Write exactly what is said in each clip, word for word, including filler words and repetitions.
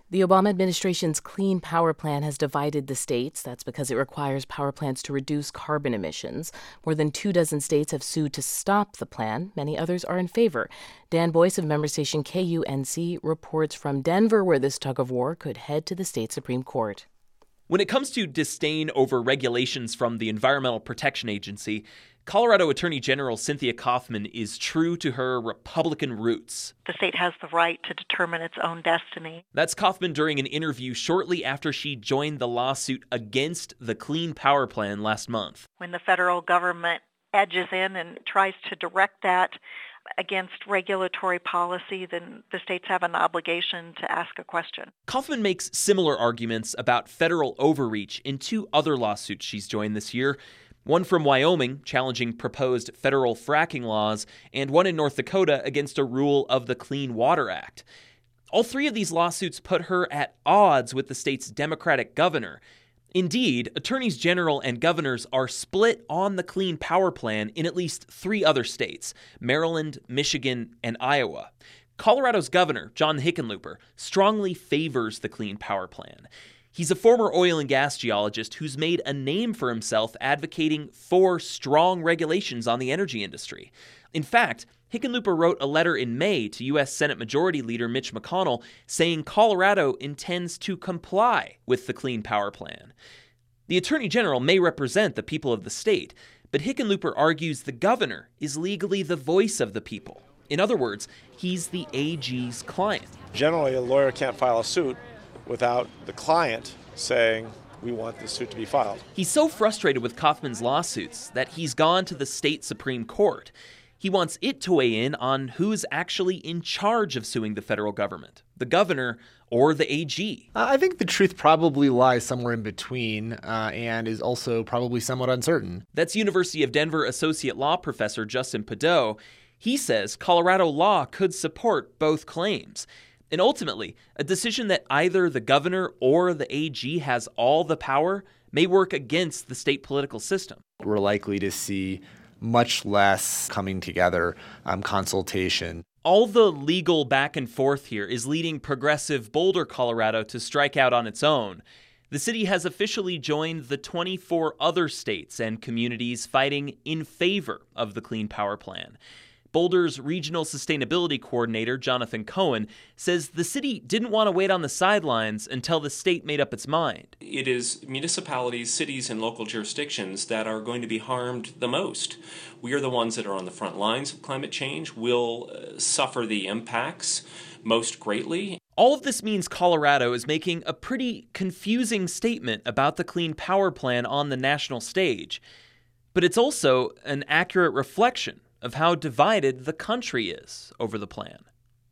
The Obama administration's Clean Power Plan has divided the states. That's because it requires power plants to reduce carbon emissions. More than two dozen states have sued to stop the plan. Many others are in favor. Dan Boyce of member station K U N C reports from Denver, where this tug of war could head to the state Supreme Court. When it comes to disdain over regulations from the Environmental Protection Agency, Colorado Attorney General Cynthia Coffman is true to her Republican roots. The state has the right to determine its own destiny. That's Coffman during an interview shortly after she joined the lawsuit against the Clean Power Plan last month. When the federal government edges in and tries to direct that against regulatory policy, then the states have an obligation to ask a question. Coffman makes similar arguments about federal overreach in two other lawsuits she's joined this year. One from Wyoming, challenging proposed federal fracking laws, and one in North Dakota against a rule of the Clean Water Act. All three of these lawsuits put her at odds with the state's Democratic governor. Indeed, attorneys general and governors are split on the Clean Power Plan in at least three other states: Maryland, Michigan, and Iowa. Colorado's governor, John Hickenlooper, strongly favors the Clean Power Plan. He's a former oil and gas geologist who's made a name for himself advocating for strong regulations on the energy industry. In fact, Hickenlooper wrote a letter in May to U S Senate Majority Leader Mitch McConnell saying Colorado intends to comply with the Clean Power Plan. The Attorney General may represent the people of the state, but Hickenlooper argues the governor is legally the voice of the people. In other words, he's the A G's client. Generally, a lawyer can't file a suit without the client saying, we want this suit to be filed. He's so frustrated with Coffman's lawsuits that he's gone to the state Supreme Court. He wants it to weigh in on who's actually in charge of suing the federal government, the governor or the A G. Uh, I think the truth probably lies somewhere in between uh, and is also probably somewhat uncertain. That's University of Denver Associate Law Professor Justin Padeau. He says Colorado law could support both claims. And ultimately, a decision that either the governor or the A G has all the power may work against the state political system. We're likely to see much less coming together, um, consultation. All the legal back and forth here is leading progressive Boulder, Colorado to strike out on its own. The city has officially joined the twenty-four other states and communities fighting in favor of the Clean Power Plan. Boulder's Regional Sustainability Coordinator, Jonathan Cohen, says the city didn't want to wait on the sidelines until the state made up its mind. It is municipalities, cities, and local jurisdictions that are going to be harmed the most. We are the ones that are on the front lines of climate change. We'll uh, suffer the impacts most greatly. All of this means Colorado is making a pretty confusing statement about the Clean Power Plan on the national stage. But it's also an accurate reflection of how divided the country is over the plan.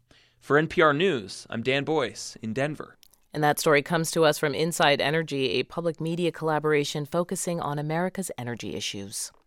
For N P R News, I'm Dan Boyce in Denver. And that story comes to us from Inside Energy, a public media collaboration focusing on America's energy issues.